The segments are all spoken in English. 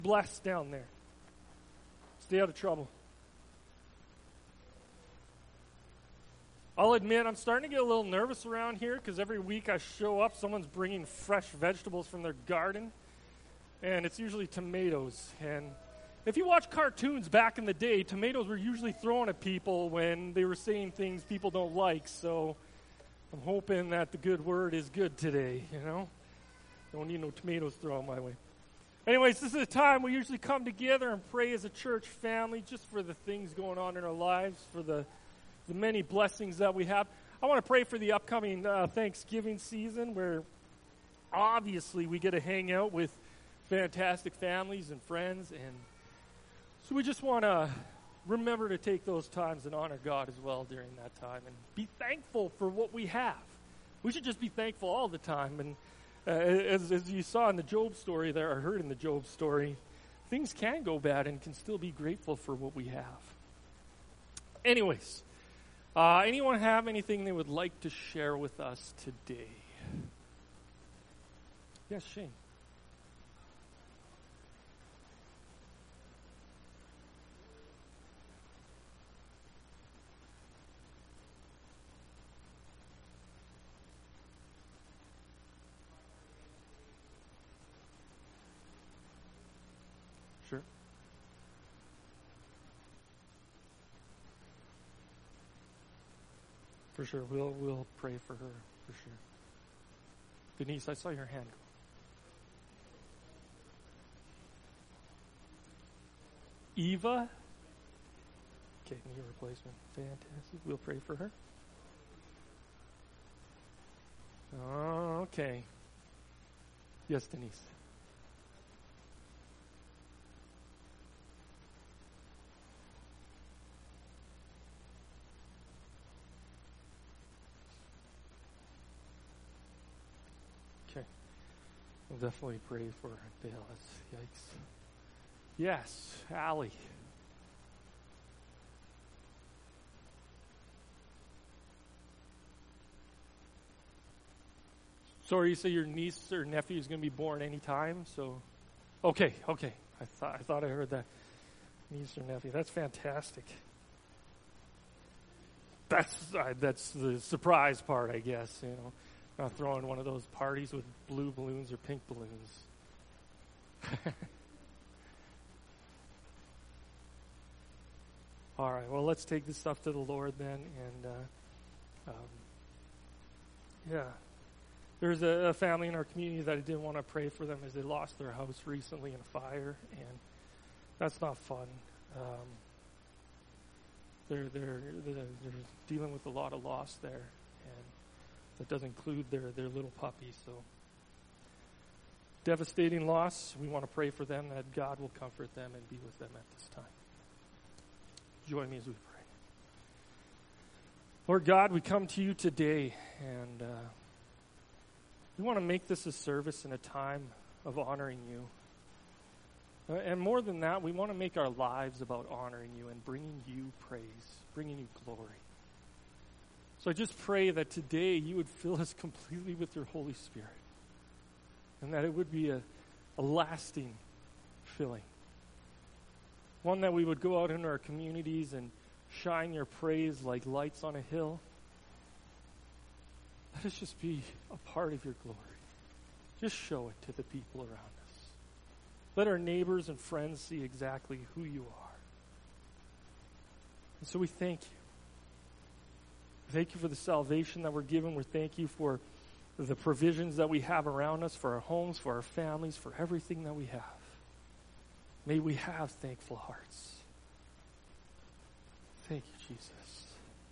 blessed down there. Stay out of trouble. I'll admit I'm starting to get a little nervous around here because every week I show up, someone's bringing fresh vegetables from their garden, and it's usually tomatoes. And if you watch cartoons back in the day, tomatoes were usually thrown at people when they were saying things people don't like, so I'm hoping that the good word is good today, you know? Don't need no tomatoes thrown my way. Anyways, this is a time we usually come together and pray as a church family just for the things going on in our lives, for the many blessings that we have. I want to pray for the upcoming Thanksgiving season where obviously we get to hang out with fantastic families and friends. And so we just want to remember to take those times and honor God as well during that time and be thankful for what we have. We should just be thankful all the time. And as you saw in the Job story there, or heard in the Job story, things can go bad and can still be grateful for what we have. Anyways, anyone have anything they would like to share with us today? Yes, Shane. Sure. For sure. We'll pray for her, for sure. Denise, I saw your hand go. Eva? Okay, knee replacement. Fantastic. We'll pray for her. Oh, okay. Yes, Denise. Okay. We'll definitely pray for Dale. Yikes. Yes, Allie. So you say your niece or nephew is going to be born anytime? So, okay. I thought I heard that. Niece or nephew. That's fantastic. That's the surprise part, I guess. You know, not throwing one of those parties with blue balloons or pink balloons. All right, well, let's take this stuff to the Lord then. And, yeah. There's a family in our community that I did want to pray for them as they lost their house recently in a fire, and that's not fun. They're dealing with a lot of loss there, and that does include their little puppy. So, devastating loss. We want to pray for them that God will comfort them and be with them at this time. Join me as we pray. Lord God, we come to you today, and we want to make this a service and a time of honoring you. And more than that, we want to make our lives about honoring you and bringing you praise, bringing you glory. So I just pray that today you would fill us completely with your Holy Spirit, and that it would be a lasting filling. One that we would go out into our communities and shine your praise like lights on a hill. Let us just be a part of your glory. Just show it to the people around us. Let our neighbors and friends see exactly who you are. And so we thank you. Thank you for the salvation that we're given. We thank you for the provisions that we have around us, for our homes, for our families, for everything that we have. May we have thankful hearts. Thank you, Jesus.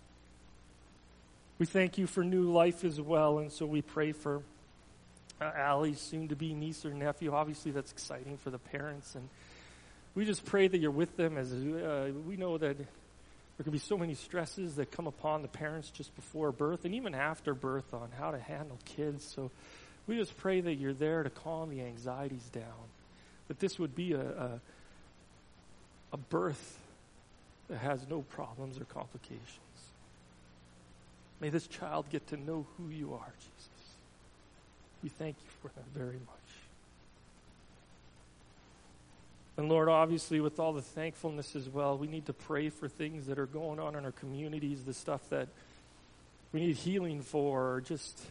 We thank you for new life as well, and so we pray for Allie's soon-to-be niece or nephew. Obviously, that's exciting for the parents, and we just pray that you're with them as we know that there can be so many stresses that come upon the parents just before birth and even after birth on how to handle kids. So we just pray that you're there to calm the anxieties down, that this would be a birth that has no problems or complications. May this child get to know who you are, Jesus. We thank you for that very much. And Lord, obviously with all the thankfulness as well, we need to pray for things that are going on in our communities, the stuff that we need healing for, or just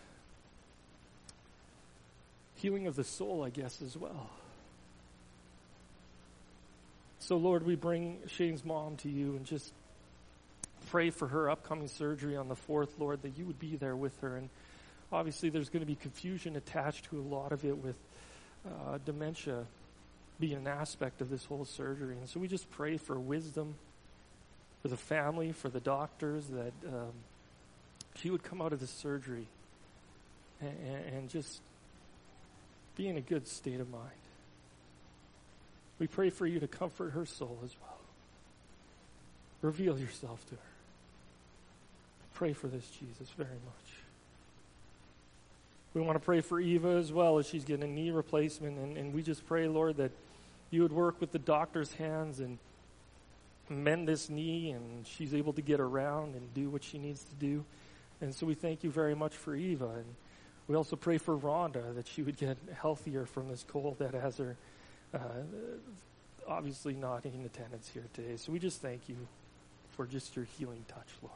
healing of the soul, I guess, as well. So Lord, we bring Shane's mom to you and just pray for her upcoming surgery on the 4th, Lord, that you would be there with her. And obviously there's going to be confusion attached to a lot of it with dementia being an aspect of this whole surgery. And so we just pray for wisdom for the family, for the doctors, that she would come out of this surgery and just be in a good state of mind. We pray for you to comfort her soul as well. Reveal yourself to her. Pray for this, Jesus, very much. We want to pray for Eva as well as she's getting a knee replacement. And we just pray, Lord, that you would work with the doctor's hands and mend this knee, and she's able to get around and do what she needs to do. And so we thank you very much for Eva. And we also pray for Rhonda, that she would get healthier from this cold that has her obviously not in attendance here today. So we just thank you for just your healing touch, Lord.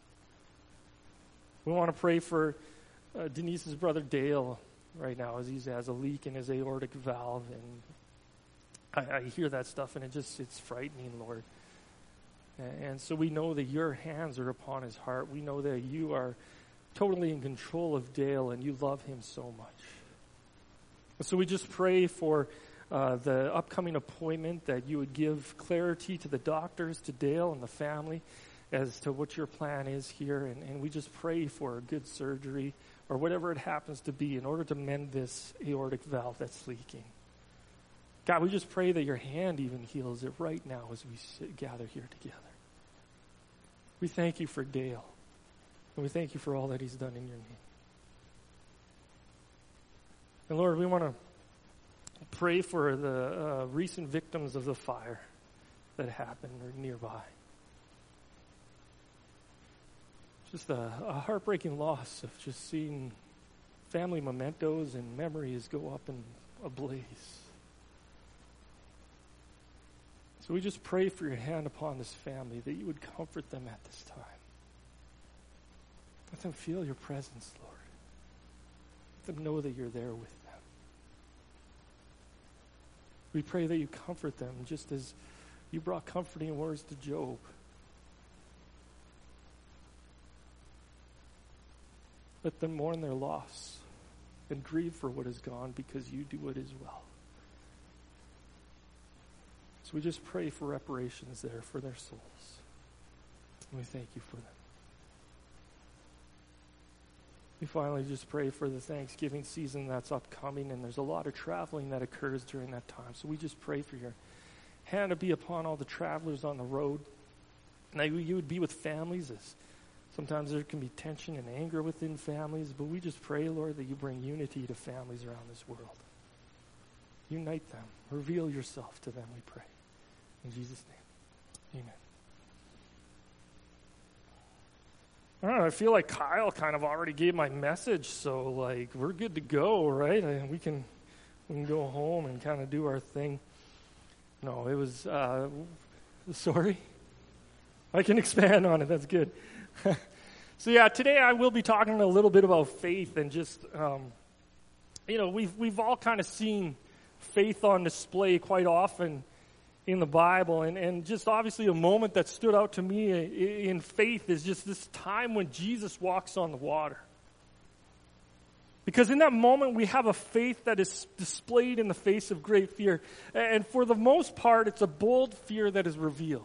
We want to pray for Denise's brother Dale right now as he has a leak in his aortic valve. And I hear that stuff and it's frightening, Lord. And so we know that your hands are upon his heart. We know that you are totally in control of Dale and you love him so much. So we just pray for the upcoming appointment, that you would give clarity to the doctors, to Dale and the family as to what your plan is here. And we just pray for a good surgery or whatever it happens to be in order to mend this aortic valve that's leaking. God, we just pray that your hand even heals it right now as we gather here together. We thank you for Dale, and we thank you for all that he's done in your name. And Lord, we want to pray for the recent victims of the fire that happened or nearby. Just a heartbreaking loss of just seeing family mementos and memories go up in a blaze. So we just pray for your hand upon this family, that you would comfort them at this time. Let them feel your presence, Lord. Let them know that you're there with them. We pray that you comfort them just as you brought comforting words to Job. Let them mourn their loss and grieve for what is gone, because you do it as well. So we just pray for reparations there for their souls. And we thank you for them. We finally just pray for the Thanksgiving season that's upcoming, and there's a lot of traveling that occurs during that time. So we just pray for your hand to be upon all the travelers on the road, and that you would be with families, as sometimes there can be tension and anger within families, but we just pray, Lord, that you bring unity to families around this world. Unite them. Reveal yourself to them, we pray. In Jesus' name, amen. I don't know, I feel like Kyle kind of already gave my message, so we're good to go, right? We can go home and kind of do our thing. No, it was, sorry? I can expand on it, that's good. So yeah, today I will be talking a little bit about faith, and just, we've all kind of seen faith on display quite often in the Bible, and just obviously a moment that stood out to me in faith is just this time when Jesus walks on the water. Because in that moment we have a faith that is displayed in the face of great fear, and for the most part it's a bold fear that is revealed.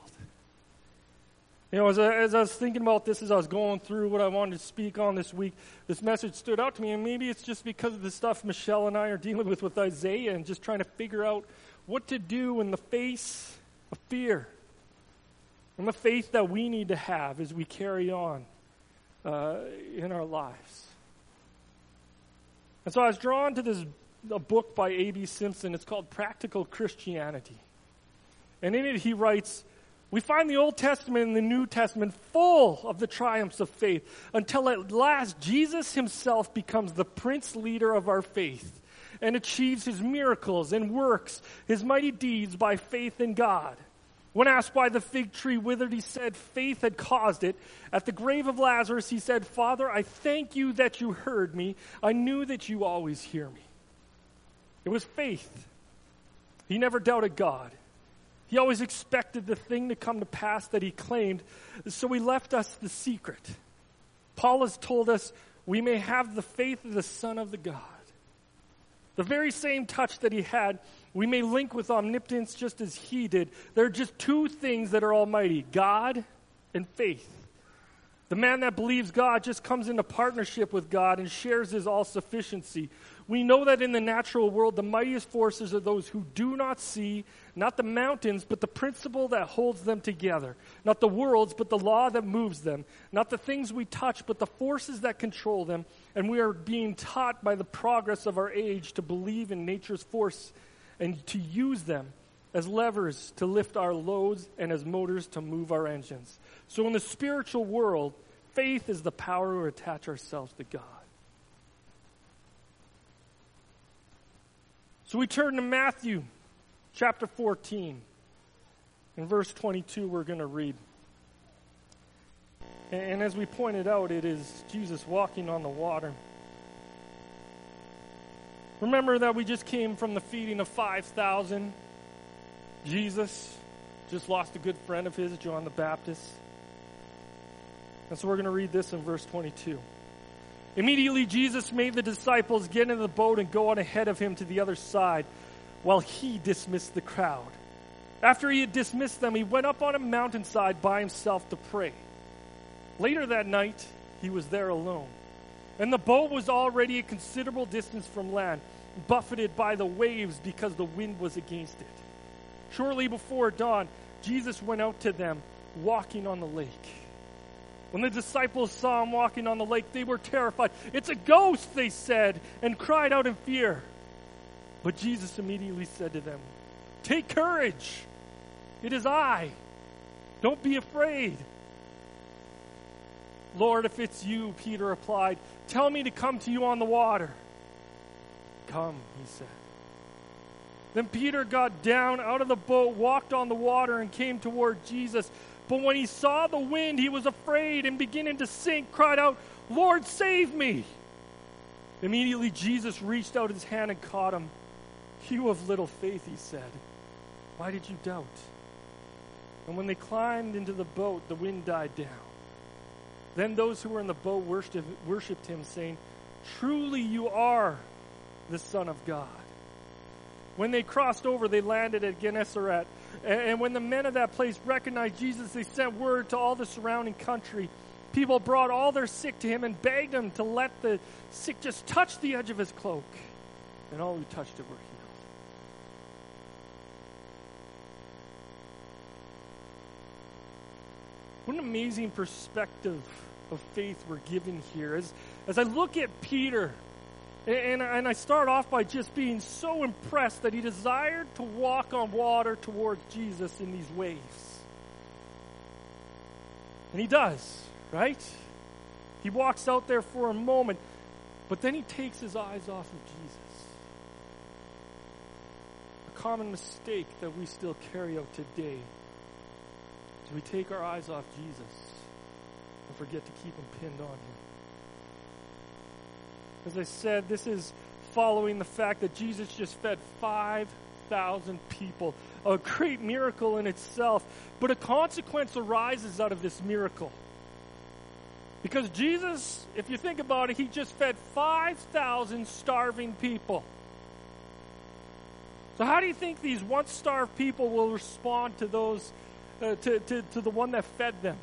As I was thinking about this, as I was going through what I wanted to speak on this week, this message stood out to me, and maybe it's just because of the stuff Michelle and I are dealing with Isaiah, and just trying to figure out what to do in the face of fear, and the faith that we need to have as we carry on in our lives. And so I was drawn to a book by A.B. Simpson. It's called Practical Christianity. And in it he writes, "We find the Old Testament and the New Testament full of the triumphs of faith, until at last Jesus himself becomes the prince leader of our faith. and achieves his miracles and works his mighty deeds by faith in God. When asked why the fig tree withered, he said faith had caused it. At the grave of Lazarus, he said, Father, I thank you that you heard me. I knew that you always hear me. It was faith. He never doubted God. He always expected the thing to come to pass that he claimed, so he left us the secret. Paul has told us we may have the faith of the Son of the God. The very same touch that he had, we may link with omnipotence just as he did. There are just two things that are almighty, God and faith. The man that believes God just comes into partnership with God and shares his all-sufficiency. We know that in the natural world, the mightiest forces are those who do not see, not the mountains, but the principle that holds them together. Not the worlds, but the law that moves them. Not the things we touch, but the forces that control them. And we are being taught by the progress of our age to believe in nature's force and to use them as levers to lift our loads and as motors to move our engines. So in the spiritual world, faith is the power to attach ourselves to God. So we turn to Matthew chapter 14. In verse 22 we're going to read. And as we pointed out, it is Jesus walking on the water. Remember that we just came from the feeding of 5,000. Jesus just lost a good friend of his, John the Baptist. And so we're going to read this in verse 22. Immediately Jesus made the disciples get into the boat and go on ahead of him to the other side while he dismissed the crowd. After he had dismissed them, he went up on a mountainside by himself to pray. Later that night, he was there alone. And the boat was already a considerable distance from land, buffeted by the waves because the wind was against it. Shortly before dawn, Jesus went out to them, walking on the lake. When the disciples saw him walking on the lake, they were terrified. "It's a ghost," they said, and cried out in fear. But Jesus immediately said to them, "Take courage. It is I. Don't be afraid." "Lord, if it's you," Peter replied, "tell me to come to you on the water." "Come," he said. Then Peter got down out of the boat, walked on the water, and came toward Jesus. But when he saw the wind, he was afraid and beginning to sink, cried out, "Lord, save me." Immediately Jesus reached out his hand and caught him. "You of little faith," he said, "why did you doubt?" And when they climbed into the boat, the wind died down. Then those who were in the boat worshipped him, saying, "Truly you are the Son of God." When they crossed over, they landed at Gennesaret. And when the men of that place recognized Jesus, they sent word to all the surrounding country. People brought all their sick to him and begged him to let the sick just touch the edge of his cloak. And all who touched it were healed. What an amazing perspective of faith we're given here. As I look at Peter, and I start off by just being so impressed that he desired to walk on water towards Jesus in these waves. And he does, right? He walks out there for a moment, but then he takes his eyes off of Jesus. A common mistake that we still carry out today is we take our eyes off Jesus and forget to keep him pinned on him. As I said, this is following the fact that Jesus just fed 5,000 people. A great miracle in itself. But a consequence arises out of this miracle. Because Jesus, if you think about it, he just fed 5,000 starving people. So how do you think these once starved people will respond to those, to the one that fed them?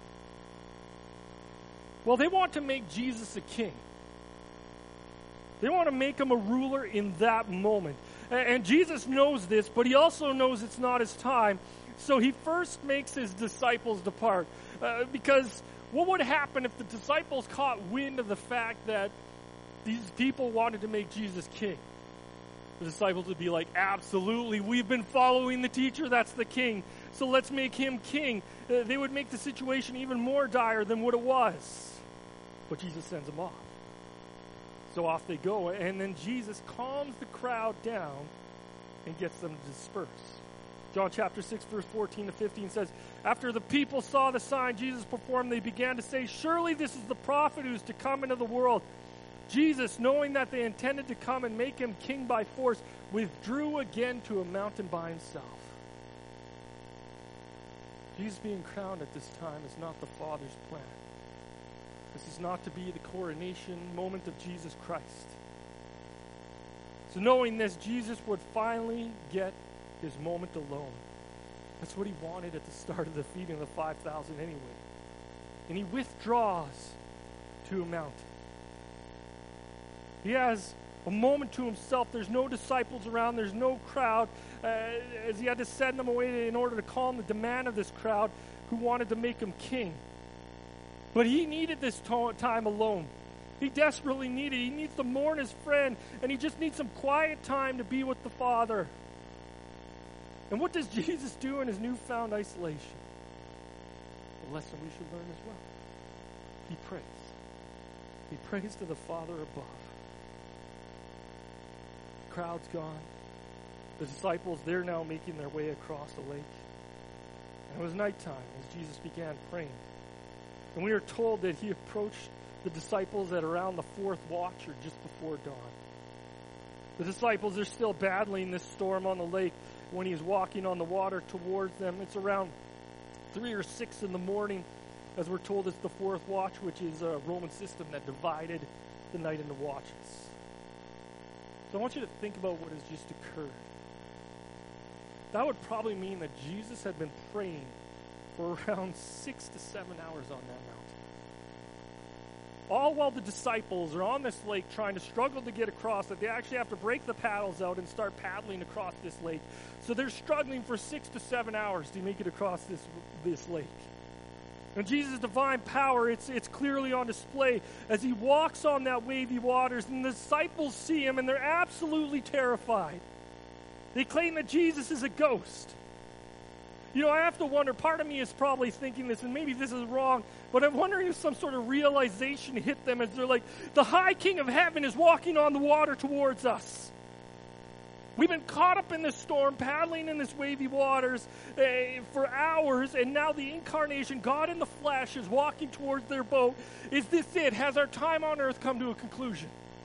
Well, they want to make Jesus a king. They want to make him a ruler in that moment. And Jesus knows this, but he also knows it's not his time. So he first makes his disciples depart. Because what would happen if the disciples caught wind of the fact that these people wanted to make Jesus king? The disciples would be like, "Absolutely, we've been following the teacher, that's the king. So let's make him king." They would make the situation even more dire than what it was. But Jesus sends them off. So off they go, and then Jesus calms the crowd down and gets them to disperse. John chapter 6, verse 14 to 15 says, after the people saw the sign Jesus performed, they began to say, surely this is the prophet who is to come into the world. Jesus, knowing that they intended to come and make him king by force, withdrew again to a mountain by himself. Jesus being crowned at this time is not the Father's plan. This is not to be the coronation moment of Jesus Christ. So knowing this, Jesus would finally get his moment alone. That's what he wanted at the start of the feeding of the 5,000 anyway. And he withdraws to a mountain. He has a moment to himself. There's no disciples around. There's no crowd. As he had to send them away in order to calm the demand of this crowd who wanted to make him king. But he needed this time alone. He desperately needed it. He needs to mourn his friend, and he just needs some quiet time to be with the Father. And what does Jesus do in his newfound isolation? A lesson we should learn as well. He prays. He prays to the Father above. The crowd's gone. The disciples, they're now making their way across the lake. And it was nighttime as Jesus began praying. And we are told that he approached the disciples at around the fourth watch or just before dawn. The disciples are still battling this storm on the lake when he's walking on the water towards them. It's around 3 or 6 in the morning, as we're told it's the fourth watch, which is a Roman system that divided the night into watches. So I want you to think about what has just occurred. That would probably mean that Jesus had been praying for around 6 to 7 hours on that mountain. All while the disciples are on this lake trying to struggle to get across it. They actually have to break the paddles out and start paddling across this lake. So they're struggling for 6 to 7 hours to make it across this lake. And Jesus' divine power, it's clearly on display as he walks on that wavy waters, and the disciples see him and they're absolutely terrified. They claim that Jesus is a ghost. You know, I have to wonder, part of me is probably thinking this, and maybe this is wrong, but I'm wondering if some sort of realization hit them as they're like, the high King of heaven is walking on the water towards us. We've been caught up in this storm, paddling in this wavy waters for hours, and now the incarnation, God in the flesh, is walking towards their boat. Is this it? Has our time on earth come to a conclusion?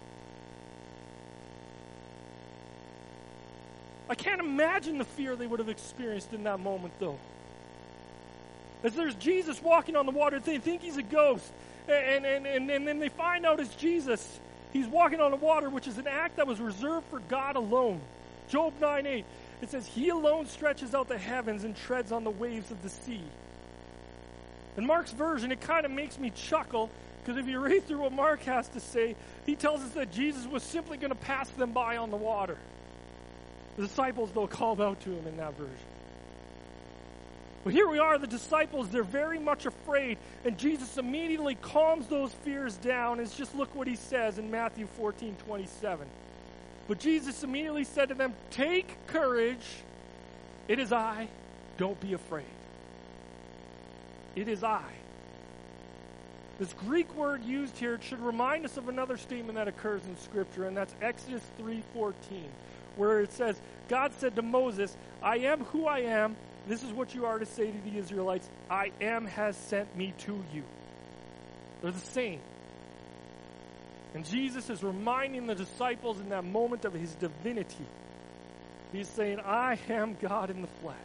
I can't imagine the fear they would have experienced in that moment, though. As there's Jesus walking on the water, they think he's a ghost. And then they find out it's Jesus. He's walking on the water, which is an act that was reserved for God alone. Job 9:8, it says, he alone stretches out the heavens and treads on the waves of the sea. In Mark's version, it kind of makes me chuckle, because if you read through what Mark has to say, he tells us that Jesus was simply going to pass them by on the water. The disciples, though, called out to him in that version. But here we are, the disciples, they're very much afraid, and Jesus immediately calms those fears down. And just look what he says in Matthew 14:27. But Jesus immediately said to them, take courage, it is I, don't be afraid. It is I. This Greek word used here should remind us of another statement that occurs in Scripture, and that's Exodus 3:14. Where it says, God said to Moses, I am who I am. This is what you are to say to the Israelites. I am has sent me to you. They're the same. And Jesus is reminding the disciples in that moment of his divinity. He's saying, I am God in the flesh.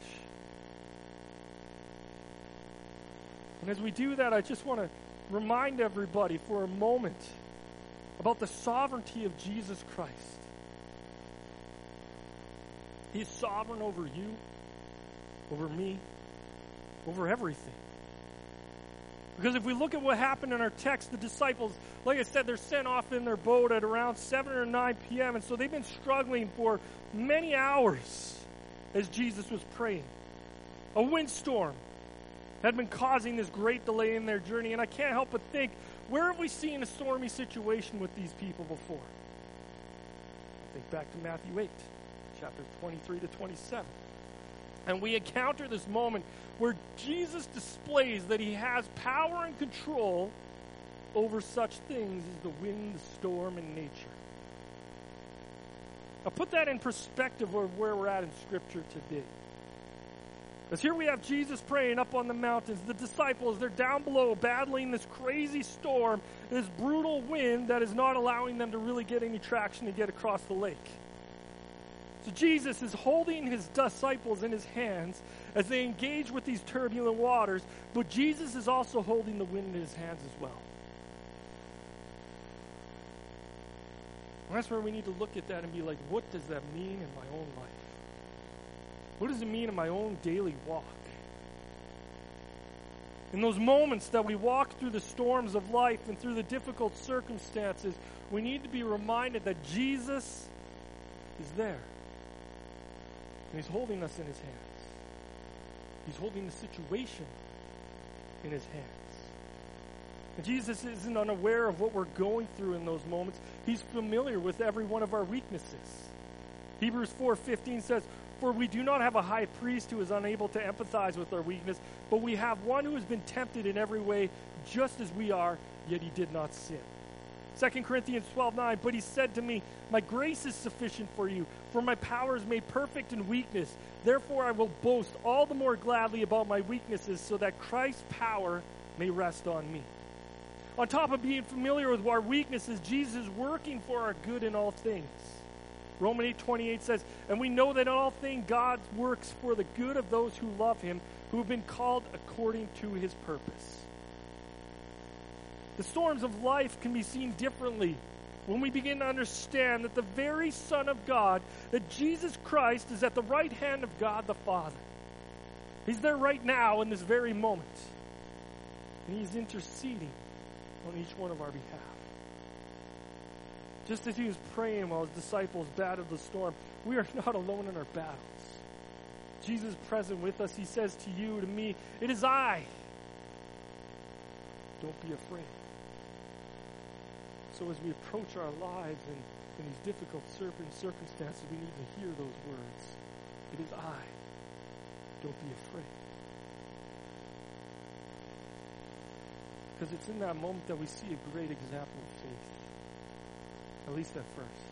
And as we do that, I just want to remind everybody for a moment about the sovereignty of Jesus Christ. He's sovereign over you, over me, over everything. Because if we look at what happened in our text, the disciples, like I said, they're sent off in their boat at around 7 or 9 p.m. And so they've been struggling for many hours as Jesus was praying. A windstorm had been causing this great delay in their journey. And I can't help but think, where have we seen a stormy situation with these people before? I think back to Matthew 8. Chapter 23 to 27. And we encounter this moment where Jesus displays that he has power and control over such things as the wind, the storm, and nature. Now put that in perspective of where we're at in Scripture today. Because here we have Jesus praying up on the mountains. The disciples, they're down below battling this crazy storm, this brutal wind that is not allowing them to really get any traction to get across the lake. So Jesus is holding his disciples in his hands as they engage with these turbulent waters, but Jesus is also holding the wind in his hands as well. And that's where we need to look at that and be like, what does that mean in my own life? What does it mean in my own daily walk? In those moments that we walk through the storms of life and through the difficult circumstances, we need to be reminded that Jesus is there. And he's holding us in his hands. He's holding the situation in his hands. And Jesus isn't unaware of what we're going through in those moments. He's familiar with every one of our weaknesses. Hebrews 4:15 says, "For we do not have a high priest who is unable to empathize with our weakness, but we have one who has been tempted in every way, just as we are, yet he did not sin." 2 Corinthians 12:9, "But he said to me, my grace is sufficient for you, for my power is made perfect in weakness. Therefore I will boast all the more gladly about my weaknesses, so that Christ's power may rest on me." On top of being familiar with our weaknesses, Jesus is working for our good in all things. Romans 8:28 says, "And we know that in all things God works for the good of those who love him, who have been called according to his purpose." The storms of life can be seen differently when we begin to understand that the very Son of God, that Jesus Christ, is at the right hand of God the Father. He's there right now in this very moment. And he's interceding on each one of our behalf. Just as he was praying while his disciples battled the storm, we are not alone in our battles. Jesus is present with us. He says to you, to me, "It is I. Don't be afraid." So as we approach our lives in these difficult circumstances, we need to hear those words. It is I. Don't be afraid. Because it's in that moment that we see a great example of faith. At least at first.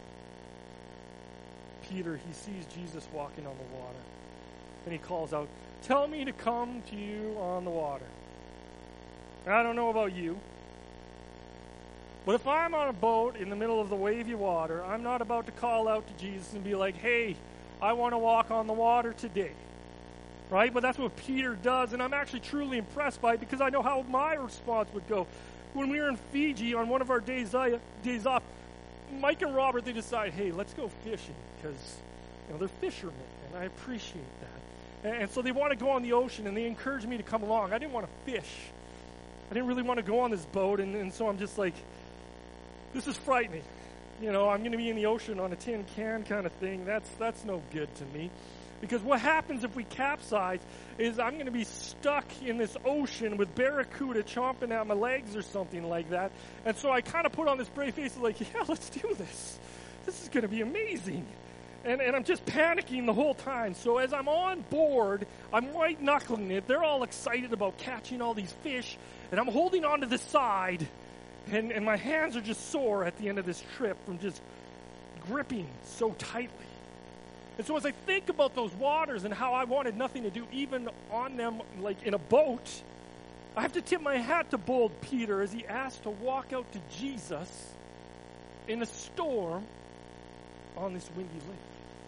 Peter, he sees Jesus walking on the water. And he calls out, "Tell me to come to you on the water." And I don't know about you, but if I'm on a boat in the middle of the wavy water, I'm not about to call out to Jesus and be like, "Hey, I want to walk on the water today." Right? But that's what Peter does, and I'm actually truly impressed by it because I know how my response would go. When we were in Fiji on one of our days off, Mike and Robert, they decide, "Hey, let's go fishing," because they're fishermen, and I appreciate that. And so they want to go on the ocean, and they encouraged me to come along. I didn't want to fish. I didn't really want to go on this boat, and so I'm just like, this is frightening. I'm going to be in the ocean on a tin can kind of thing. That's no good to me. Because what happens if we capsize is I'm going to be stuck in this ocean with barracuda chomping at my legs or something like that. And so I kind of put on this brave face like, yeah, let's do this. This is going to be amazing. And I'm just panicking the whole time. So as I'm on board, I'm white-knuckling it. They're all excited about catching all these fish. And I'm holding on to the side. And my hands are just sore at the end of this trip from just gripping so tightly. And so as I think about those waters and how I wanted nothing to do even on them like in a boat, I have to tip my hat to bold Peter as he asked to walk out to Jesus in a storm on this windy lake.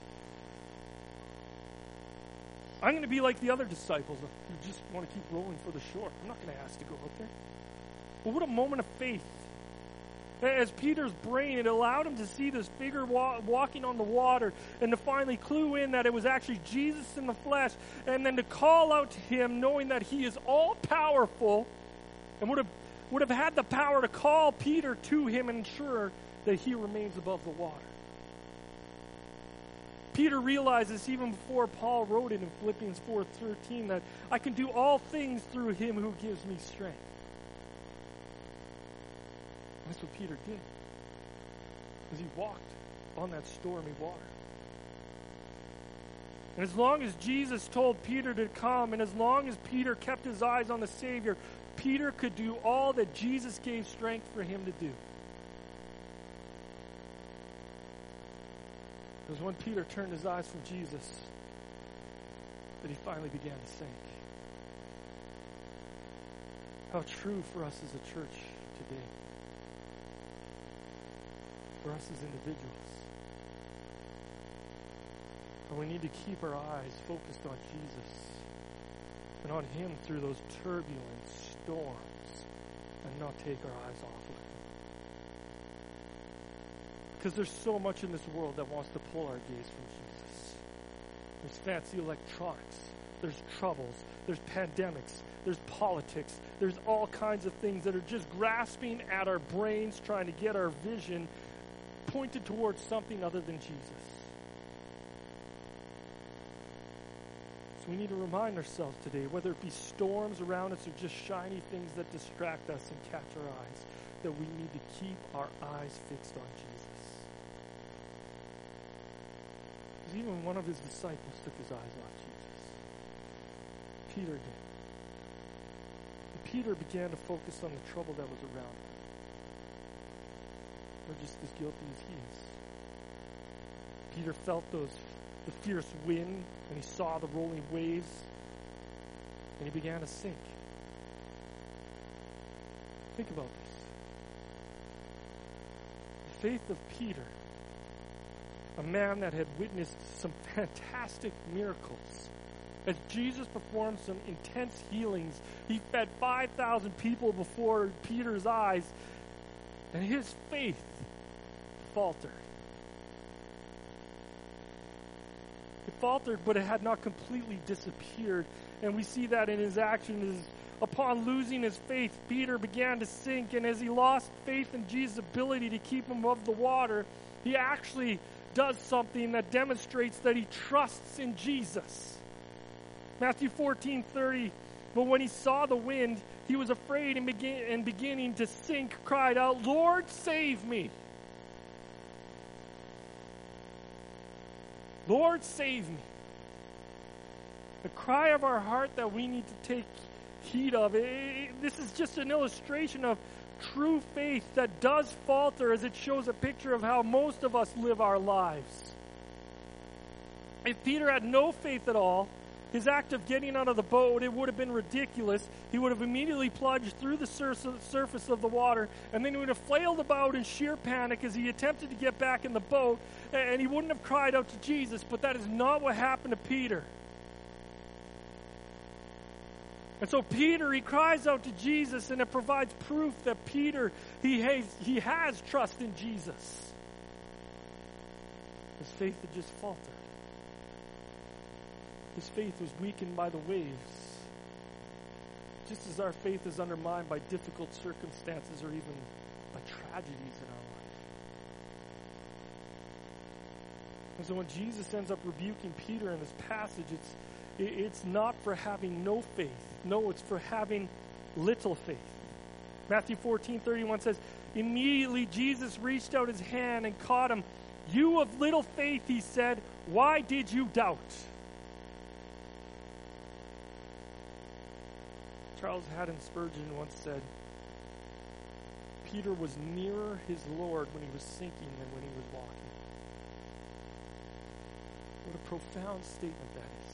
I'm going to be like the other disciples who just want to keep rolling for the shore. I'm not going to ask to go out there. But what a moment of faith. As Peter's brain, it allowed him to see this figure walking on the water and to finally clue in that it was actually Jesus in the flesh, and then to call out to him knowing that he is all-powerful and would have had the power to call Peter to him and ensure that he remains above the water. Peter realizes even before Paul wrote it in Philippians 4:13 that I can do all things through him who gives me strength. That's what Peter did, as he walked on that stormy water. And as long as Jesus told Peter to come, and as long as Peter kept his eyes on the Savior, Peter could do all that Jesus gave strength for him to do. It was when Peter turned his eyes from Jesus that he finally began to sink. How true for us as a church today. For us as individuals. And we need to keep our eyes focused on Jesus and on Him through those turbulent storms and not take our eyes off of Him. Because there's so much in this world that wants to pull our gaze from Jesus. There's fancy electronics. There's troubles. There's pandemics. There's politics. There's all kinds of things that are just grasping at our brains, trying to get our vision pointed towards something other than Jesus. So we need to remind ourselves today, whether it be storms around us or just shiny things that distract us and catch our eyes, that we need to keep our eyes fixed on Jesus. Because even one of his disciples took his eyes off Jesus. Peter did. And Peter began to focus on the trouble that was around him. We're just as guilty as he is. Peter felt the fierce wind, and he saw the rolling waves, and he began to sink. Think about this. The faith of Peter, a man that had witnessed some fantastic miracles. As Jesus performed some intense healings, he fed 5,000 people before Peter's eyes, and his faith faltered. It faltered, but it had not completely disappeared. And we see that in his actions. Upon losing his faith, Peter began to sink. And as he lost faith in Jesus' ability to keep him above the water, he actually does something that demonstrates that he trusts in Jesus. Matthew 14:30, but when he saw the wind, he was afraid and beginning to sink, cried out, "Lord, save me." Lord, save me. The cry of our heart that we need to take heed of. This is just an illustration of true faith that does falter, as it shows a picture of how most of us live our lives. If Peter had no faith at all, his act of getting out of the boat, it would have been ridiculous. He would have immediately plunged through the surface of the water, and then he would have flailed about in sheer panic as he attempted to get back in the boat, and he wouldn't have cried out to Jesus. But that is not what happened to Peter. And so Peter, he cries out to Jesus, and it provides proof that Peter, he has trust in Jesus. His faith had just faltered. His faith was weakened by the waves. Just as our faith is undermined by difficult circumstances or even by tragedies in our life. And so when Jesus ends up rebuking Peter in this passage, it's not for having no faith. No, it's for having little faith. Matthew 14:31 says, immediately Jesus reached out his hand and caught him. "You of little faith," he said, "why did you doubt?" Charles Haddon Spurgeon once said, Peter was nearer his Lord when he was sinking than when he was walking. What a profound statement that is.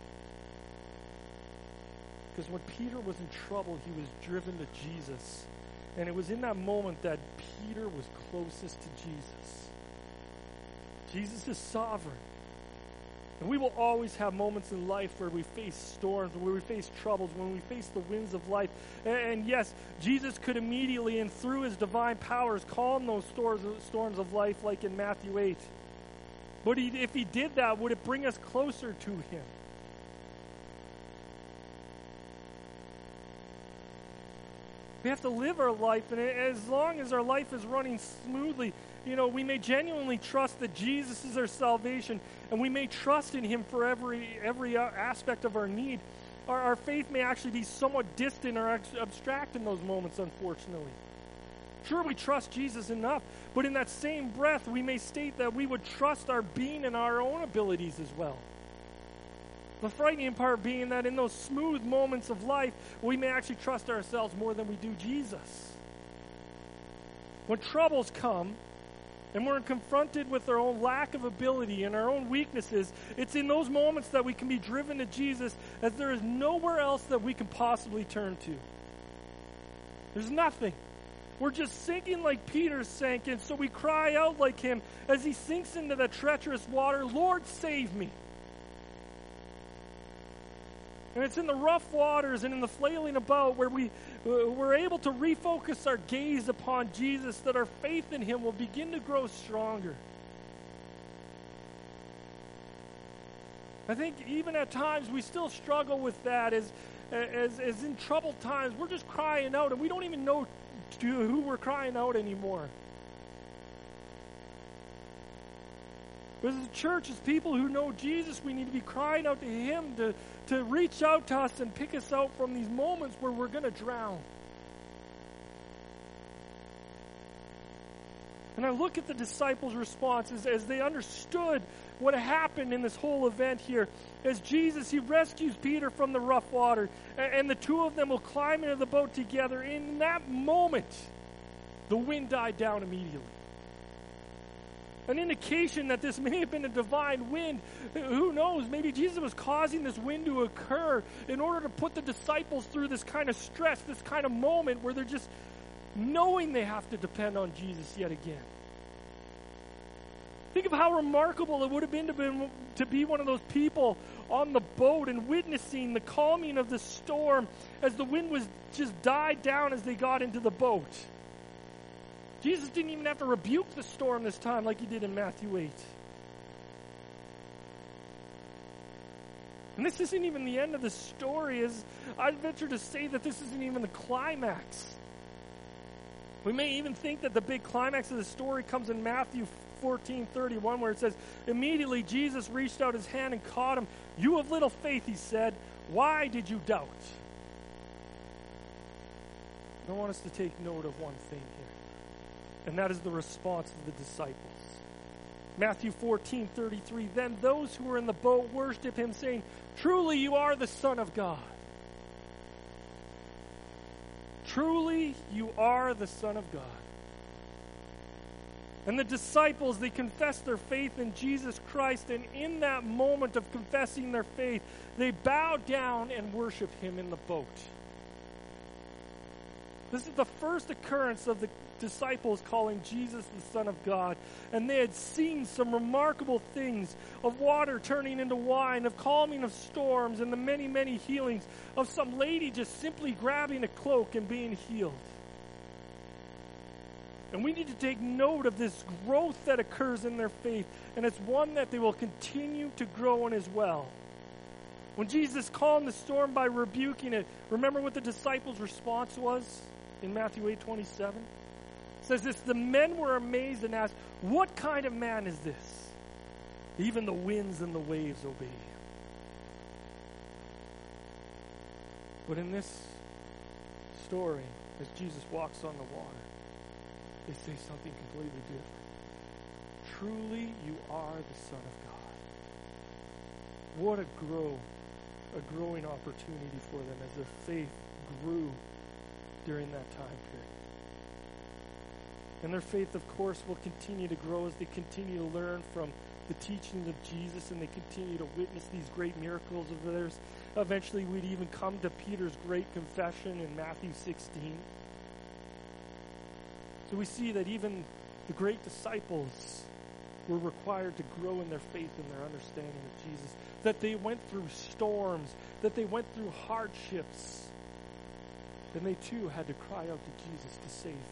Because when Peter was in trouble, he was driven to Jesus. And it was in that moment that Peter was closest to Jesus. Jesus is sovereign. And we will always have moments in life where we face storms, where we face troubles, when we face the winds of life. And yes, Jesus could immediately and through his divine powers calm those storms of life, like in Matthew 8. But if he did that, would it bring us closer to him? We have to live our life, and as long as our life is running smoothly, we may genuinely trust that Jesus is our salvation, and we may trust in him for every aspect of our need. Our faith may actually be somewhat distant or abstract in those moments, unfortunately. Sure, we trust Jesus enough, but in that same breath, we may state that we would trust our being and our own abilities as well. The frightening part being that in those smooth moments of life, we may actually trust ourselves more than we do Jesus. When troubles come, and we're confronted with our own lack of ability and our own weaknesses, it's in those moments that we can be driven to Jesus, as there is nowhere else that we can possibly turn to. There's nothing. We're just sinking like Peter sank, and so we cry out like him as he sinks into the treacherous water, "Lord, save me." And it's in the rough waters and in the flailing about where we're able to refocus our gaze upon Jesus, that our faith in him will begin to grow stronger. I think even at times we still struggle with that as in troubled times, we're just crying out and we don't even know to who we're crying out anymore. But as a church, as people who know Jesus, we need to be crying out to him to reach out to us and pick us out from these moments where we're going to drown. And I look at the disciples' responses as they understood what happened in this whole event here. As Jesus, he rescues Peter from the rough water, and the two of them will climb into the boat together. In that moment, the wind died down immediately. An indication that this may have been a divine wind. Who knows? Maybe Jesus was causing this wind to occur in order to put the disciples through this kind of stress, this kind of moment where they're just knowing they have to depend on Jesus yet again. Think of how remarkable it would have been to be one of those people on the boat and witnessing the calming of the storm as the wind was just died down as they got into the boat. Jesus didn't even have to rebuke the storm this time like he did in Matthew 8. And this isn't even the end of the story, as I'd venture to say that this isn't even the climax. We may even think that the big climax of the story comes in Matthew 14:31, where it says, "Immediately Jesus reached out his hand and caught him. 'You have little faith,' he said. 'Why did you doubt?'" I want us to take note of one thing here. And that is the response of the disciples. Matthew 14:33, "Then those who were in the boat worshiped him, saying, 'Truly you are the Son of God.'" Truly you are the Son of God. And the disciples, they confessed their faith in Jesus Christ, and in that moment of confessing their faith, they bowed down and worshiped him in the boat. This is the first occurrence of the disciples calling Jesus the Son of God. And they had seen some remarkable things of water turning into wine, of calming of storms, and the many, many healings, of some lady just simply grabbing a cloak and being healed. And we need to take note of this growth that occurs in their faith, and it's one that they will continue to grow in as well. When Jesus calmed the storm by rebuking it, remember what the disciples' response was in Matthew 8:27? It says this, "The men were amazed and asked, 'What kind of man is this? Even the winds and the waves obey him.'" But in this story, as Jesus walks on the water, they say something completely different. "Truly you are the Son of God." What a growing opportunity for them as their faith grew during that time period. And their faith, of course, will continue to grow as they continue to learn from the teachings of Jesus and they continue to witness these great miracles of theirs. Eventually, we'd even come to Peter's great confession in Matthew 16. So we see that even the great disciples were required to grow in their faith and their understanding of Jesus. That they went through storms, that they went through hardships. And they too had to cry out to Jesus to save them.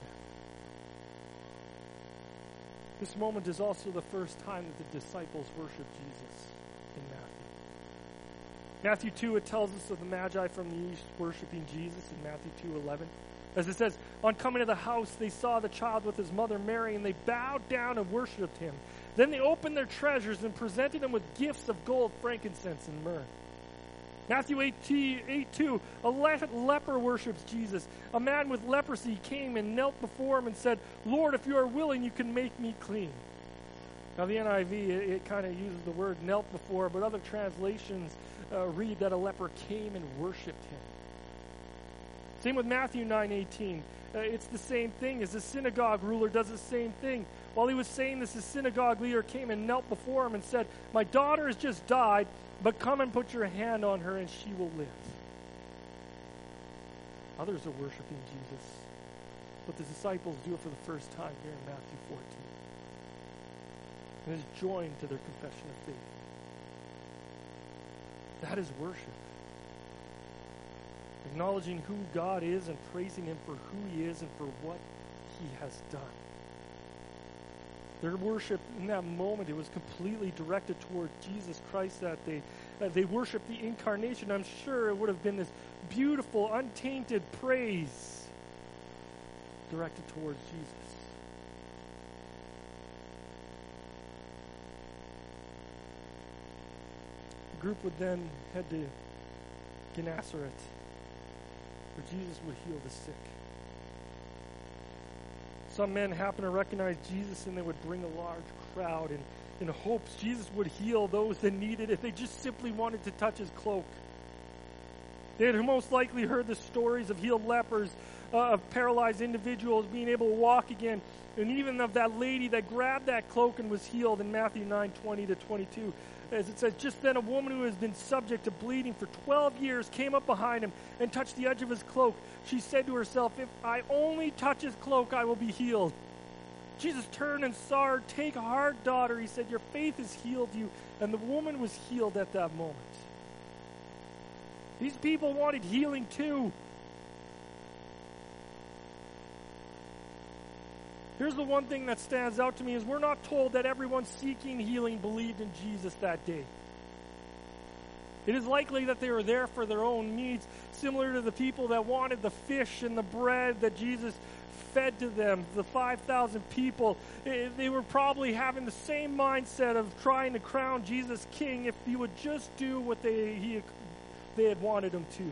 This moment is also the first time that the disciples worship Jesus in Matthew. Matthew 2, it tells us of the Magi from the east worshiping Jesus in Matthew 2:11. As it says, "On coming to the house, they saw the child with his mother Mary, and they bowed down and worshipped him. Then they opened their treasures and presented him with gifts of gold, frankincense, and myrrh." Matthew 8:2, a leper worships Jesus. A man with leprosy came and knelt before him and said, "Lord, if you are willing, you can make me clean." Now, the NIV, it kind of uses the word knelt before, but other translations read that a leper came and worshipped him. Same with Matthew 9:18. It's the same thing as the synagogue ruler does the same thing. While he was saying this, the synagogue leader came and knelt before him and said, "My daughter has just died, but come and put your hand on her and she will live." Others are worshiping Jesus, but the disciples do it for the first time here in Matthew 14. And is joined to their confession of faith. That is worship. Acknowledging who God is and praising him for who he is and for what he has done. Their worship in that moment, it was completely directed toward Jesus Christ, that they worshiped the incarnation. I'm sure it would have been this beautiful, untainted praise directed towards Jesus. The group would then head to Gennesaret, where Jesus would heal the sick. Some men happened to recognize Jesus, and they would bring a large crowd in hopes Jesus would heal those that needed it. They just simply wanted to touch his cloak. They had most likely heard the stories of healed lepers, of paralyzed individuals being able to walk again, and even of that lady that grabbed that cloak and was healed in Matthew 9:20-22. As it says, just then a woman who has been subject to bleeding for 12 years came up behind him and touched the edge of his cloak. She said to herself, "If I only touch his cloak, I will be healed." Jesus turned and saw her. "Take heart, daughter," he said, "your faith has healed you." And the woman was healed at that moment. These people wanted healing too. Here's the one thing that stands out to me is we're not told that everyone seeking healing believed in Jesus that day. It is likely that they were there for their own needs, similar to the people that wanted the fish and the bread that Jesus fed to them, the 5,000 people. They were probably having the same mindset of trying to crown Jesus king if he would just do what they had wanted him to.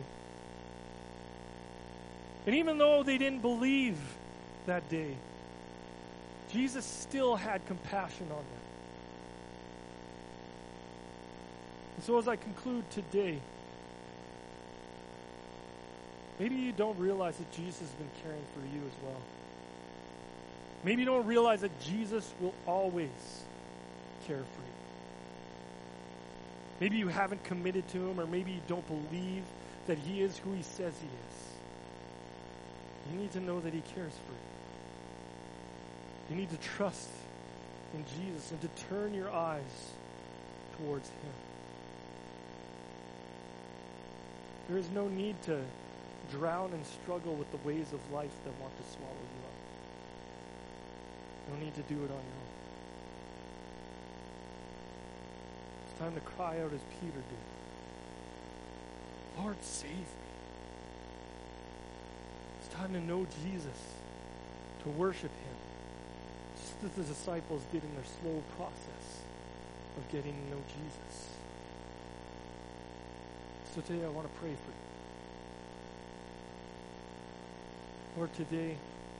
And even though they didn't believe that day, Jesus still had compassion on them. And so as I conclude today, maybe you don't realize that Jesus has been caring for you as well. Maybe you don't realize that Jesus will always care for you. Maybe you haven't committed to him, or maybe you don't believe that he is who he says he is. You need to know that he cares for you. You need to trust in Jesus and to turn your eyes towards him. There is no need to drown and struggle with the ways of life that want to swallow you up. No need to do it on your own. It's time to cry out as Peter did. "Lord, save me." It's time to know Jesus, to worship him, just as the disciples did in their slow process of getting to know Jesus. So today I want to pray for you. Lord, today,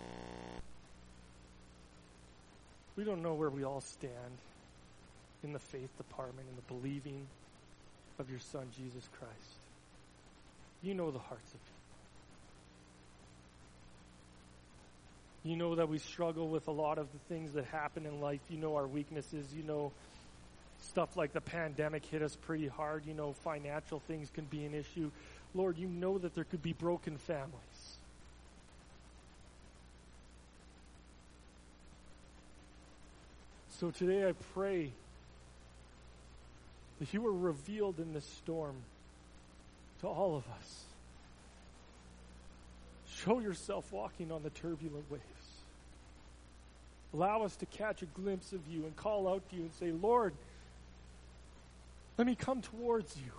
we don't know where we all stand in the faith department, in the believing of your Son, Jesus Christ. You know the hearts of people. You know that we struggle with a lot of the things that happen in life. You know our weaknesses. You know stuff like the pandemic hit us pretty hard. You know financial things can be an issue. Lord, you know that there could be broken families. So today I pray that you are revealed in this storm to all of us. Show yourself walking on the turbulent waves. Allow us to catch a glimpse of you and call out to you and say, "Lord, let me come towards you."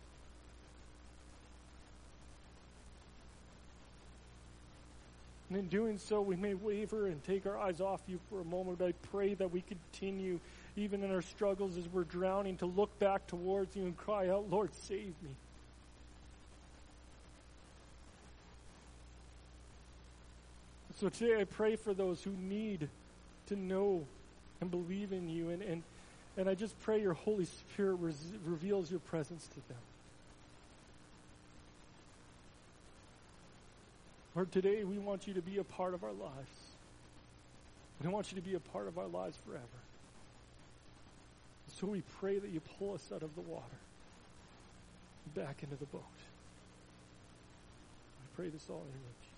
And in doing so, we may waver and take our eyes off you for a moment, but I pray that we continue, even in our struggles as we're drowning, to look back towards you and cry out, "Lord, save me." So today I pray for those who need to know and believe in you. And I just pray your Holy Spirit reveals your presence to them. Lord, today we want you to be a part of our lives. We want you to be a part of our lives forever. So we pray that you pull us out of the water, back into the boat. I pray this all in your name.